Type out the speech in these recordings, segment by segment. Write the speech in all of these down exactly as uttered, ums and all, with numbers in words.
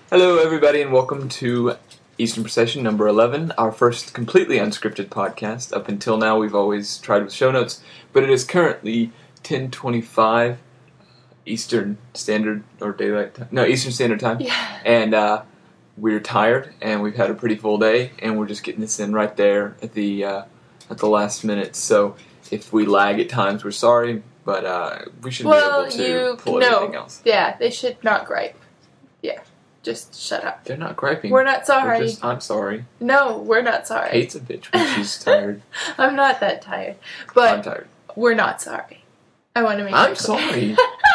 Hello, everybody, and welcome to Eastern Procession number eleven, our first completely unscripted podcast. Up until now, we've always tried with show notes, but it is currently ten twenty-five Eastern Standard or Daylight Time. No, Eastern Standard Time. Yeah. And uh, we're tired, and we've had a pretty full day, and we're just getting this in right there at the uh, at the last minute. So if we lag at times, we're sorry, but uh, we should well, be able to you, pull no. everything else. Yeah, they should not gripe. Yeah. Just shut up. They're not griping. We're not sorry. We're just, I'm sorry. No, we're not sorry. Hate's a bitch when she's tired. I'm not that tired. But I'm tired. We're not sorry. I want to make I'm that clear. sorry.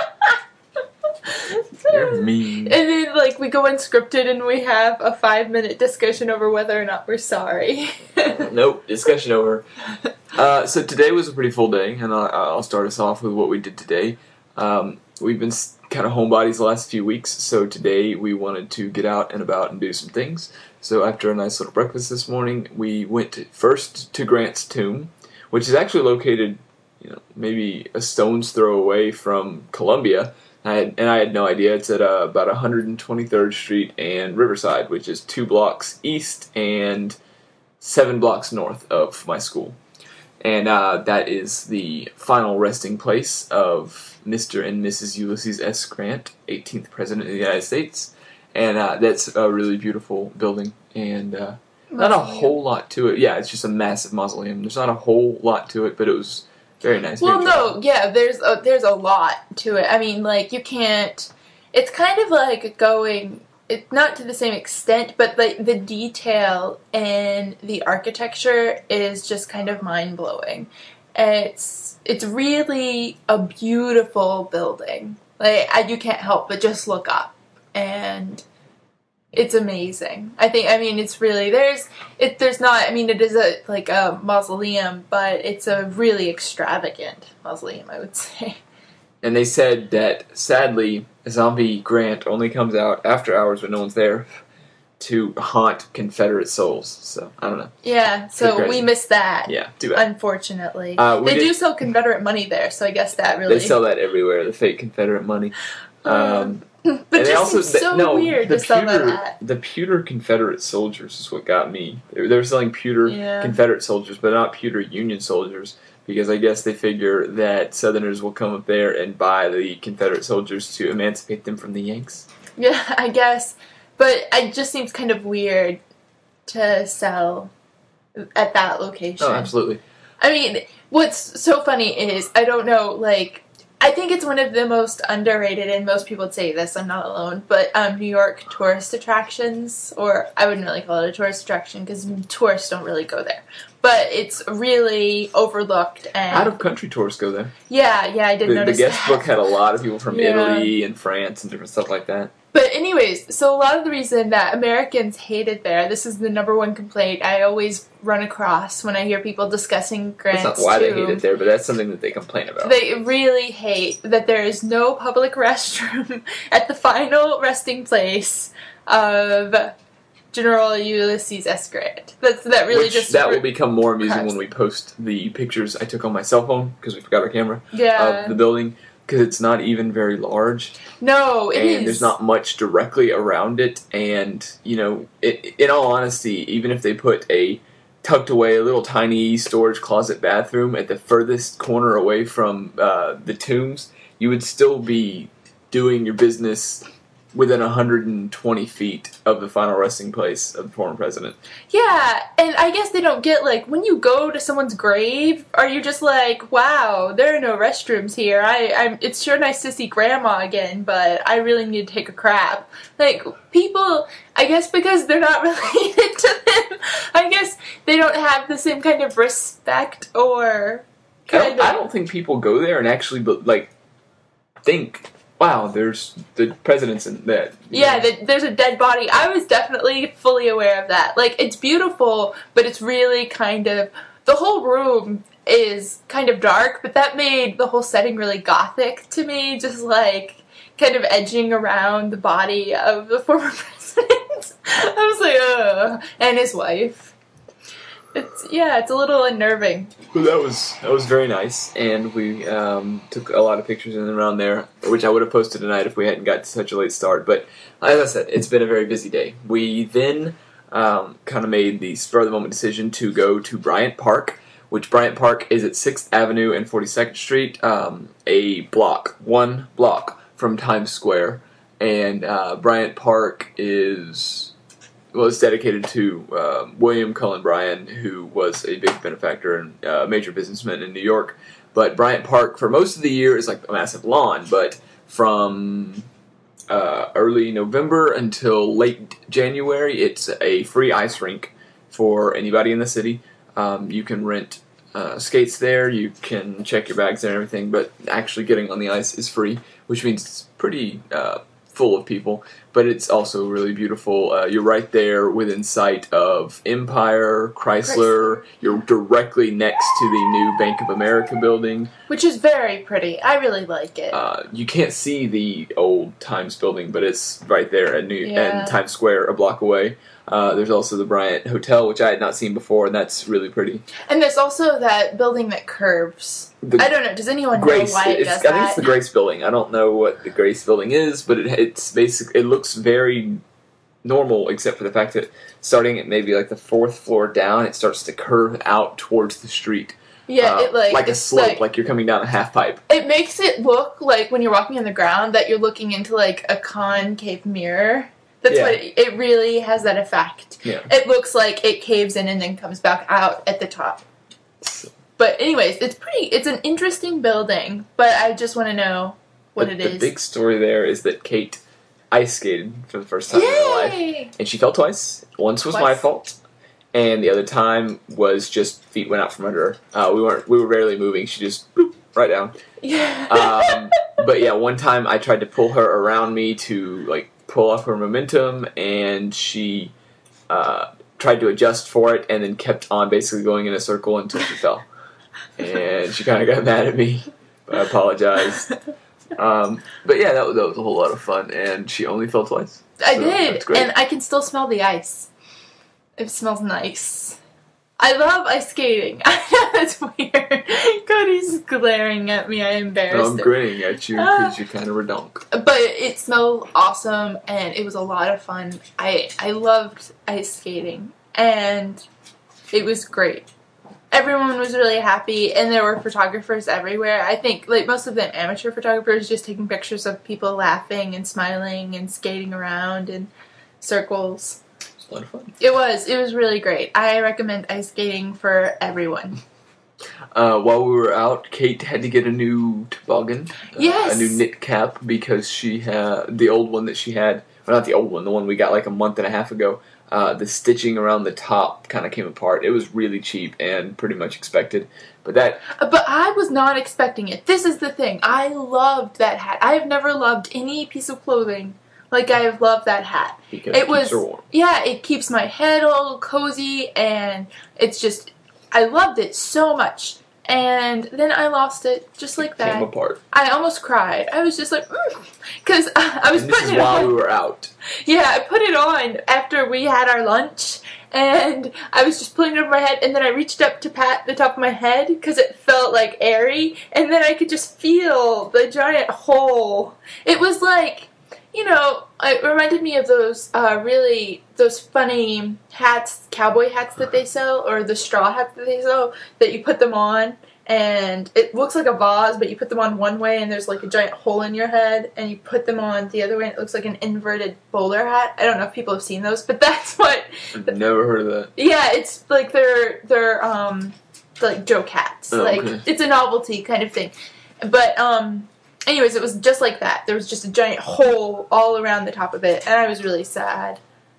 You're mean. And then, like, we go unscripted and we have a five-minute discussion over whether or not we're sorry. Nope, discussion over. Uh, so today was a pretty full day, and I'll, I'll start us off with what we did today. Um, we've been kind of homebodies the last few weeks, so today we wanted to get out and about and do some things. So after a nice little breakfast this morning, we went to, first to Grant's tomb, which is actually located, you know, maybe a stone's throw away from Columbia. I had, and I had no idea. It's at uh, about one hundred twenty-third Street and Riverside, which is two blocks east and seven blocks north of my school. And uh, that is the final resting place of Mister and Missus Ulysses S. Grant, eighteenth President of the United States. And uh, that's a really beautiful building. And uh, not a whole lot to it. Yeah, it's just a massive mausoleum. There's not a whole lot to it, but it was very nice. Well, very no, yeah, there's a, there's a lot to it. I mean, like, you can't... It's kind of like going... It, not to the same extent, but the, the detail in the architecture is just kind of mind-blowing. It's it's really a beautiful building. Like, I, you can't help but just look up, and it's amazing. I think, I mean, it's really, there's, it, there's not, I mean, it is a, like a mausoleum, but it's a really extravagant mausoleum, I would say. And they said that, sadly, Zombie Grant only comes out after hours when no one's there to haunt Confederate souls. So, I don't know. Yeah, so we missed that. Yeah, too bad. Unfortunately. Uh, we they did, do sell Confederate money there, so I guess that really... They sell that everywhere, the fake Confederate money. Um, but and just also, seems so the, no, weird the to sell pewter, that. The pewter Confederate soldiers is what got me. They were, they were selling pewter yeah. Confederate soldiers, but not pewter Union soldiers. Because I guess they figure that Southerners will come up there and buy the Confederate soldiers to emancipate them from the Yanks. Yeah, I guess. But it just seems kind of weird to sell at that location. Oh, absolutely. I mean, what's so funny is, I don't know, like, I think it's one of the most underrated, and most people would say this, I'm not alone, but um, New York tourist attractions, or I wouldn't really call it a tourist attraction, because tourists don't really go there. But it's really overlooked. And out-of-country tourists go there. Yeah, yeah, I did the, notice The guest that. book had a lot of people from yeah. Italy and France and different stuff like that. But anyways, so a lot of the reason that Americans hate it there, this is the number one complaint I always run across when I hear people discussing Grant's That's not why tomb. they hate it there, but that's something that they complain about. They really hate that there is no public restroom at the final resting place of General Ulysses S. Grant. That's that really Which, just that will become more amusing cracks. when we post the pictures I took on my cell phone because we forgot our camera yeah. of the building. Because it's not even very large. No, it and is. And there's not much directly around it. And, you know, it, in all honesty, even if they put a tucked away, a little tiny storage closet bathroom at the furthest corner away from uh, the tombs, you would still be doing your business within one hundred twenty feet of the final resting place of the former president. Yeah, and I guess they don't get, like, when you go to someone's grave, are you just like, wow, there are no restrooms here. I, I'm, it's sure nice to see Grandma again, but I really need to take a crap. Like, people, I guess because they're not related to them, I guess they don't have the same kind of respect or kind I don't, of... I don't think people go there and actually, like, think... Wow, there's the president's in that. Yeah, the, there's a dead body. I was definitely fully aware of that. Like, it's beautiful, but it's really kind of... The whole room is kind of dark, but that made the whole setting really gothic to me. Just, like, kind of edging around the body of the former president. I was like, ugh. And his wife. It's yeah, it's a little unnerving. But that was that was very nice, and we um, took a lot of pictures in and around there, which I would have posted tonight if we hadn't got to such a late start. But as I said, it's been a very busy day. We then um, kind of made the spur of the moment decision to go to Bryant Park, which Bryant Park is at sixth Avenue and forty-second Street, um, a block, one block from Times Square, and uh, Bryant Park is. Well, it's dedicated to uh, William Cullen Bryant, who was a big benefactor and uh, major businessman in New York. But Bryant Park, for most of the year, is like a massive lawn. But from uh, early November until late January, it's a free ice rink for anybody in the city. Um, you can rent uh, skates there. You can check your bags and everything. But actually getting on the ice is free, which means it's pretty uh, full of people. But it's also really beautiful. Uh, you're right there within sight of Empire, Chrysler. You're directly next to the new Bank of America building. Which is very pretty. I really like it. Uh, you can't see the old Times building, but it's right there at New Yeah. and Times Square, a block away. Uh, there's also the Bryant Hotel, which I had not seen before, and that's really pretty. And there's also that building that curves. The I don't know. Does anyone Grace, know why it it's, does I think that? it's the Grace building. I don't know what the Grace building is, but it, it's basic. It looks very normal, except for the fact that starting at maybe like the fourth floor down, it starts to curve out towards the street. Yeah, Uh, it like like a it's slope, like, like you're coming down a half pipe. it makes it look like when you're walking on the ground that you're looking into like a concave mirror. That's Yeah. what it, it really has that effect. Yeah. It looks like it caves in and then comes back out at the top. But anyways, it's pretty. It's an interesting building, but I just want to know what the, it the is. big story there is that Kate ice skated for the first time in her life, Yay! and she fell twice. Once was Twice. my fault, and the other time was just feet went out from under her. Uh, we weren't. We were rarely moving. She just boop, right down. Yeah. Um, but yeah, one time I tried to pull her around me to like pull off her momentum, and she uh, tried to adjust for it, and then kept on basically going in a circle until she fell. And she kind of got mad at me, but I apologized. Um, but yeah, that was, that was a whole lot of fun, and she only fell twice. I So did, that's great. and I can still smell the ice. It smells nice. I love ice skating. I know it's weird. Cody's glaring at me. I'm embarrassed. No, I'm grinning at you because you kind of redonk. But it smelled awesome, and it was a lot of fun. I I loved ice skating, and it was great. Everyone was really happy, and there were photographers everywhere. I think, like, most of them amateur photographers just taking pictures of people laughing and smiling and skating around in circles. It's a lot of fun. It was. It was really great. I recommend ice skating for everyone. Uh, while we were out, Kate had to get a new toboggan. Uh, Yes! A new knit cap because she had the old one that she had. Well, not the old one, the one we got like a month and a half ago. Uh, the stitching around the top kind of came apart. It was really cheap and pretty much expected. But that... But I was not expecting it. This is the thing. I loved that hat. I have never loved any piece of clothing like I have loved that hat. Because It it was, keeps her warm. yeah, it keeps my head all cozy, and it's just, I loved it so much. And then I lost it, just like that. Came apart. I almost cried. I was just like, because mm. I was And this putting is it while on. we were out. Yeah, I put it on after we had our lunch, and I was just putting it over my head, and then I reached up to pat the top of my head because it felt like airy, and then I could just feel the giant hole. It was like, you know, it reminded me of those uh, really, those funny hats, cowboy hats that they sell, or the straw hats that they sell, that you put them on, and it looks like a vase, but you put them on one way, and there's like a giant hole in your head, and you put them on the other way, and it looks like an inverted bowler hat. I don't know if people have seen those, but that's what, I've never heard of that. yeah, it's like they're, they're, um, like joke hats. Oh, like, okay. it's a novelty kind of thing. But, um... anyways, it was just like that. There was just a giant hole all around the top of it, and I was really sad.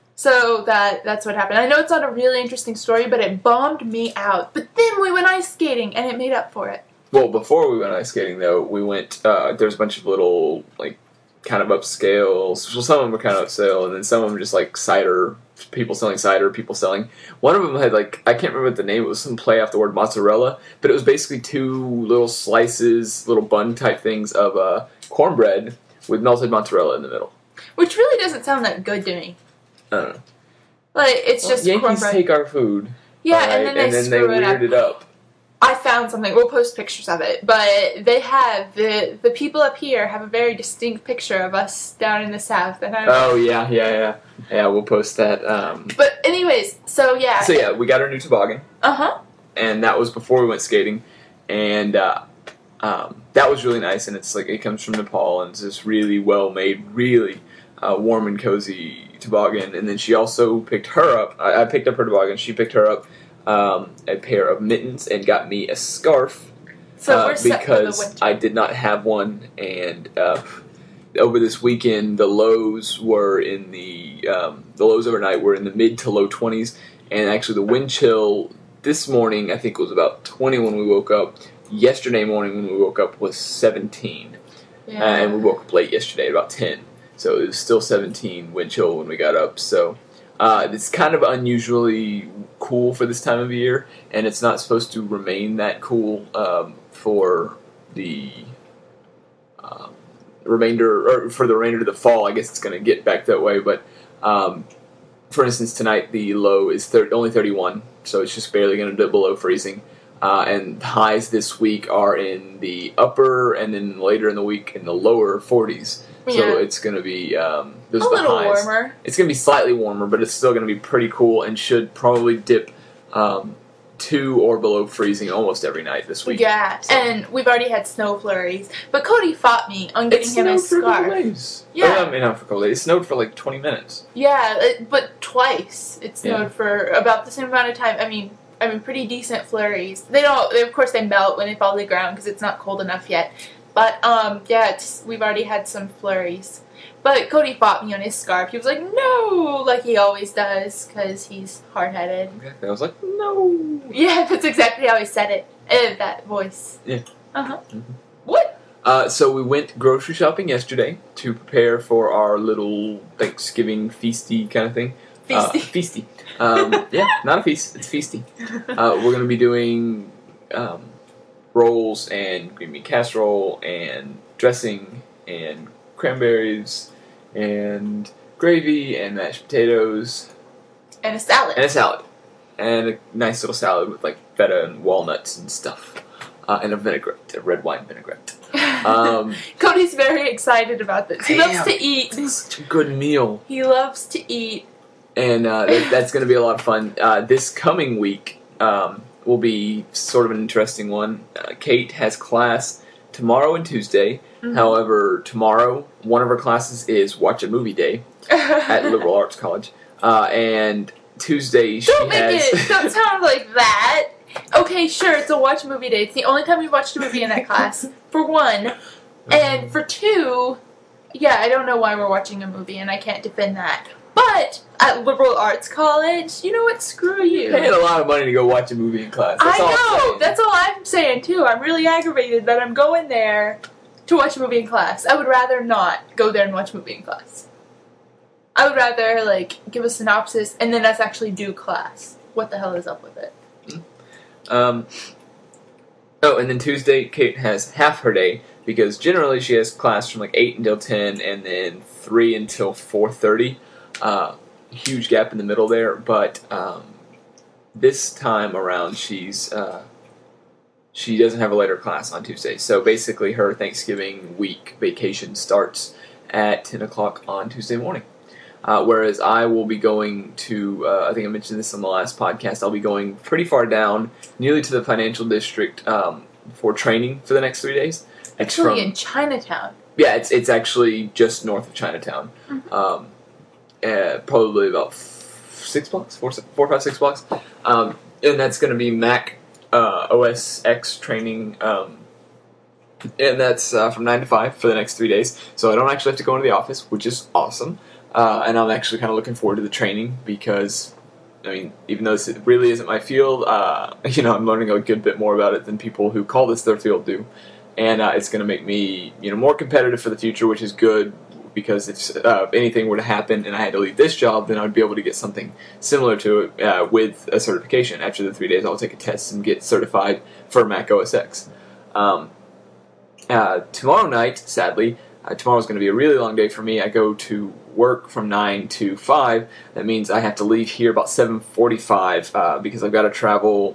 So that that's what happened. I know it's not a really interesting story, but it bummed me out. But then we went ice skating, and it made up for it. Well, before we went ice skating, though, we went, uh, there was a bunch of little, like, kind of upscale, well, some of them were kind of upscale, and then some of them just, like, cider, people selling cider, people selling. One of them had, like, I can't remember what the name, it was some play off the word mozzarella, but it was basically two little slices, little bun-type things of uh, cornbread with melted mozzarella in the middle. Which really doesn't sound that good to me. I don't know. Like, it's Well, just Yankees cornbread. take our food. Yeah, Right? and then they and then they screw it up. weirded it up. I found something. We'll post pictures of it, but they have the the people up here have a very distinct picture of us down in the south. And I Oh yeah, yeah, yeah, yeah. We'll post that. Um, But anyways, so yeah. so yeah, we got our new toboggan, Uh huh. and that was before we went skating, and uh, um, that was really nice. And it's like it comes from Nepal, and it's this really well made, really uh, warm and cozy toboggan. And then she also picked her up. I, I picked up her toboggan. She picked her up. Um, a pair of mittens and got me a scarf So uh, we're set for the because winter. I did not have one, and uh, over this weekend the lows were in the um, the lows overnight were in the mid to low twenties, and actually the wind chill this morning I think was about twenty when we woke up. Yesterday morning when we woke up was seventeen, Yeah. uh, and we woke up late yesterday at about ten, so it was still seventeen wind chill when we got up. So. Uh, it's kind of unusually cool for this time of year, and it's not supposed to remain that cool um, for the uh, remainder, or for the remainder of the fall. I guess it's going to get back that way, but um, for instance, tonight the low is thirty, only thirty-one, so it's just barely going to dip below freezing. Uh, and highs this week are in the upper, and then later in the week in the lower forties. So Yeah. it's going to be um, those a are the little highs. warmer. It's going to be slightly warmer, but it's still going to be pretty cool and should probably dip um, to or below freezing almost every night this week. Yeah, So- and we've already had snow flurries. But Cody fought me on getting It him a snowed for a couple scarf. days. Yeah. Oh, I mean, not for a couple days. It snowed for like twenty minutes. Yeah, it, but twice. It snowed Yeah. for about the same amount of time. I mean, I mean, pretty decent flurries. They don't. They, of course, they melt when they fall to the ground because it's not cold enough yet. But um, yeah, it's, we've already had some flurries. But Cody fought me on his scarf. He was like, "No," like he always does, because he's hard-headed. Exactly. I was like, no. Yeah, that's exactly how he said it. Uh, that voice. Yeah. Uh huh. Mhm. What? Uh, so we went grocery shopping yesterday to prepare for our little Thanksgiving feasty kind of thing. Uh, Feasty. feasty. Um, yeah, not a feast. It's feasty. Uh, we're going to be doing um, rolls and green bean casserole and dressing and cranberries and gravy and mashed potatoes And a salad. and a salad and a nice little salad with like feta and walnuts and stuff uh, and a vinaigrette, a red wine vinaigrette. Um, Cody's very excited about this. He I loves am. to eat. It's such a good meal. He loves to eat. And uh, that, that's going to be a lot of fun. Uh, this coming week um, will be sort of an interesting one. Uh, Kate has class tomorrow and Tuesday. Mhm. However, tomorrow, one of her classes is Watch a Movie Day at Liberal Arts College. Uh, and Tuesday, she Don't make has... it. Don't sound like that. Okay, sure, it's a watch movie day. It's the only time we've watched a movie in that class. For one. And for two, yeah, I don't know why we're watching a movie, and I can't defend that. But at Liberal Arts College, you know what? Screw you. Paying a lot of money to go watch a movie in class. That's I all I'm know. saying. That's all I'm saying too. I'm really aggravated that I'm going there to watch a movie in class. I would rather not go there and watch a movie in class. I would rather like give a synopsis and then us actually do class. What the hell is up with it? Um, oh, and then Tuesday, Kate has half her day because generally she has class from like eight until ten and then three until four thirty. Uh, huge gap in the middle there, but um, this time around she's uh, she doesn't have a later class on Tuesday. So basically her Thanksgiving week vacation starts at ten o'clock on Tuesday morning. Uh, whereas I will be going to, uh, I think I mentioned this on the last podcast, I'll be going pretty far down, nearly to the financial district um, for training for the next three days. It's Actually, from- in Chinatown. yeah, it's it's actually just north of Chinatown. Mhm. Um, uh, probably about f- six blocks, four, four, five, six blocks. Um, and that's going to be Mac uh, O S X training. Um, and that's uh, from nine to five for the next three days. So I don't actually have to go into the office, which is awesome. Uh, and I'm actually kind of looking forward to the training because, I mean, even though this really isn't my field, uh, you know, I'm learning a good bit more about it than people who call this their field do. And uh, it's going to make me, you know, more competitive for the future, which is good because if uh, anything were to happen and I had to leave this job, then I would be able to get something similar to it uh, with a certification. After the three days, I'll take a test and get certified for Mac O S X. Um, uh, tomorrow night, sadly, Uh, tomorrow's going to be a really long day for me. I go to work from nine to five. That means I have to leave here about seven forty-five uh, because I've got to travel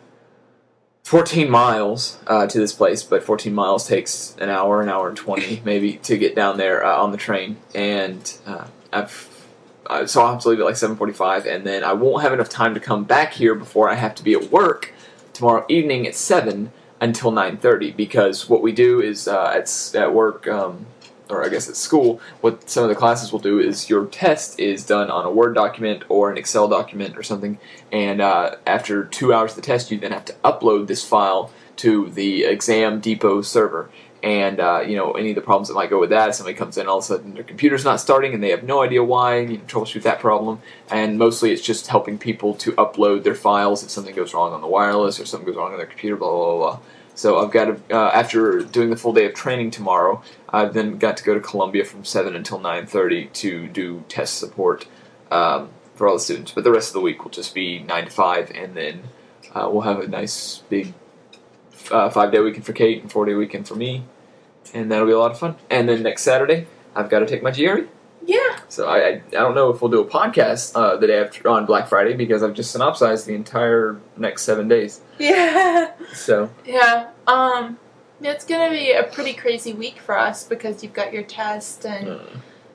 fourteen miles uh, to this place, but fourteen miles takes an hour, an hour and twenty maybe to get down there uh, on the train. And uh, I've uh, so I'll have to leave at like seven forty-five, and then I won't have enough time to come back here before I have to be at work tomorrow evening at seven until nine thirty, because what we do is uh, at, at work, um, or I guess at school, what some of the classes will do is your test is done on a Word document or an Excel document or something, and uh, after two hours of the test, you then have to upload this file to the Exam Depot server. And, uh, you know, any of the problems that might go with that, if somebody comes in, all of a sudden their computer's not starting and they have no idea why, you know, troubleshoot that problem. And mostly it's just helping people to upload their files if something goes wrong on the wireless or something goes wrong on their computer, blah, blah, blah, blah. So I've got to, uh, after doing the full day of training tomorrow, I've then got to go to Columbia from seven until nine thirty to do test support um, for all the students. But the rest of the week will just be nine to five, and then uh, we'll have a nice big uh, five-day weekend for Kate and four-day weekend for me. And that'll be a lot of fun. And then next Saturday, I've got to take my G R E. Yeah. So I, I I don't know if we'll do a podcast uh, the day after on Black Friday, because I've just synopsized the entire next seven days. Yeah. So. Yeah. Um, it's gonna be a pretty crazy week for us because you've got your test and Uh,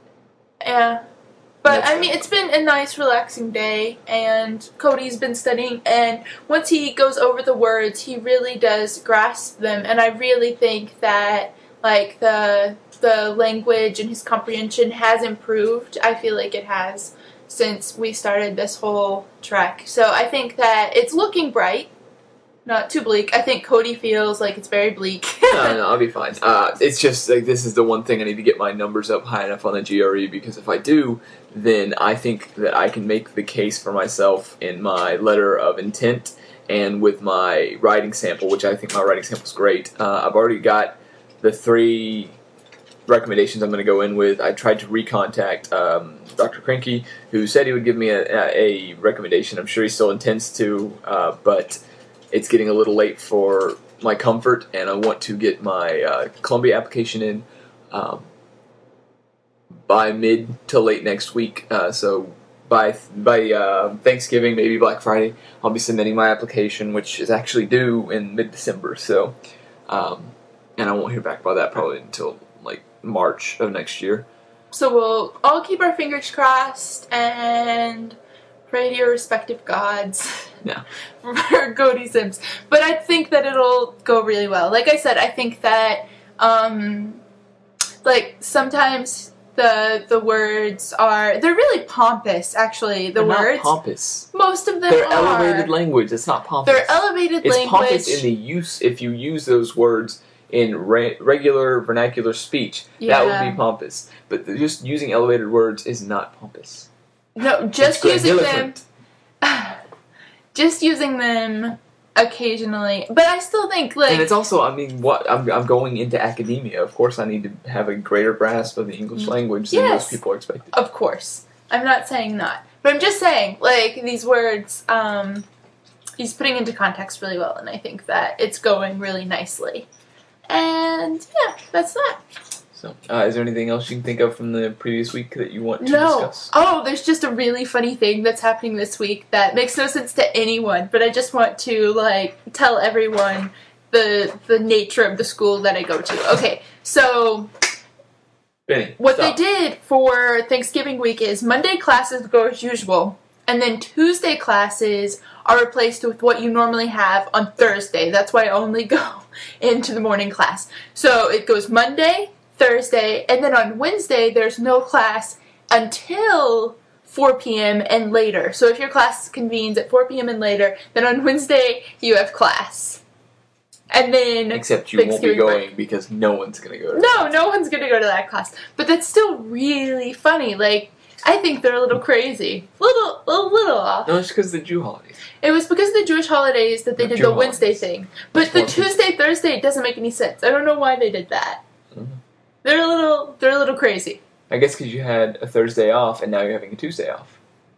yeah. But That's I mean, it's been a nice, relaxing day, and Cody's been studying, and once he goes over the words, he really does grasp them, and I really think that, like, the the language and his comprehension has improved. I feel like it has since we started this whole trek. So I think that it's looking bright. Not too bleak. I think Cody feels like it's very bleak. no, no, I'll be fine. Uh, it's just like this is the one thing I need to get my numbers up high enough on the G R E, because if I do, then I think that I can make the case for myself in my letter of intent and with my writing sample, which I think my writing sample is great. Uh, I've already got the three recommendations I'm going to go in with. I tried to recontact um, Doctor Krinky, who said he would give me a, a recommendation. I'm sure he still intends to, uh, but it's getting a little late for my comfort, and I want to get my uh, Columbia application in um, by mid to late next week. Uh, so by by uh, Thanksgiving, maybe Black Friday, I'll be submitting my application, which is actually due in mid-December. So, um, and I won't hear back by that probably until like March of next year. So we'll all keep our fingers crossed and pray to your respective gods. Yeah. For Cody Sims. But I think that it'll go really well. Like I said, I think that um like sometimes the the words are they're really pompous, actually, the They're words. not pompous. Most of them They're are. elevated language. It's not pompous. They're elevated it's language. pompous in the use if you use those words in re- regular vernacular speech. Yeah. That would be pompous. But the, just using elevated words is not pompous. No, just It's using them grandiloquent. just using them occasionally. But I still think, like... And it's also, I mean, what I'm, I'm going into academia. Of course I need to have a greater grasp of the English language than Yes. most people are expected. Of course. I'm not saying not. But I'm just saying, like, these words, um, he's putting into context really well, and I think that it's going really nicely. And, yeah, that's that. So, uh, is there anything else you can think of from the previous week that you want to No. discuss? Oh, there's just a really funny thing that's happening this week that makes no sense to anyone, but I just want to, like, tell everyone the the nature of the school that I go to. Okay, so Benny, what stop. they did for Thanksgiving week is Monday classes go as usual, and then Tuesday classes are replaced with what you normally have on Thursday. That's why I only go into the morning class. So it goes Monday, Thursday, and then on Wednesday there's no class until four p.m. and later. So if your class convenes at four p.m. and later, then on Wednesday you have class. And then Except you won't be Thanksgiving going break. because no one's going to go to No, no one's going to go to that class. But that's still really funny. Like, I think they're a little crazy. Little, a little off. No, it's because of the Jew holidays. It was because of the Jewish holidays that they The did Jew the Wednesday holidays. thing. But That's the more people. Tuesday, Thursday doesn't make any sense. I don't know why they did that. Mhm. They're a little, they're a little crazy. I guess because you had a Thursday off and now you're having a Tuesday off.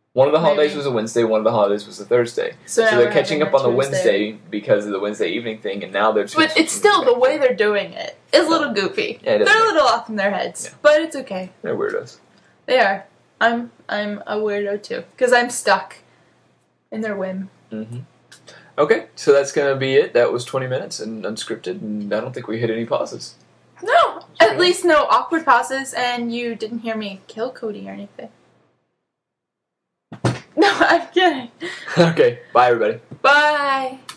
One of the holidays Maybe. was a Wednesday, one of the holidays was a Thursday. So, So now they're we're catching having up a on the Tuesday. Wednesday because of the Wednesday evening thing, and now they're But it's still, the way they're doing it is a little goofy. Yeah, it is. They're a little off in their heads, Yeah. but it's okay. They're weirdos. They are. I'm I'm a weirdo too, because I'm stuck in their whim. Mm-hmm. Okay, so that's going to be it. That was twenty minutes and unscripted, and I don't think we hit any pauses. No, at least no awkward pauses, and you didn't hear me kill Cody or anything. No, I'm kidding. Okay, bye everybody. Bye.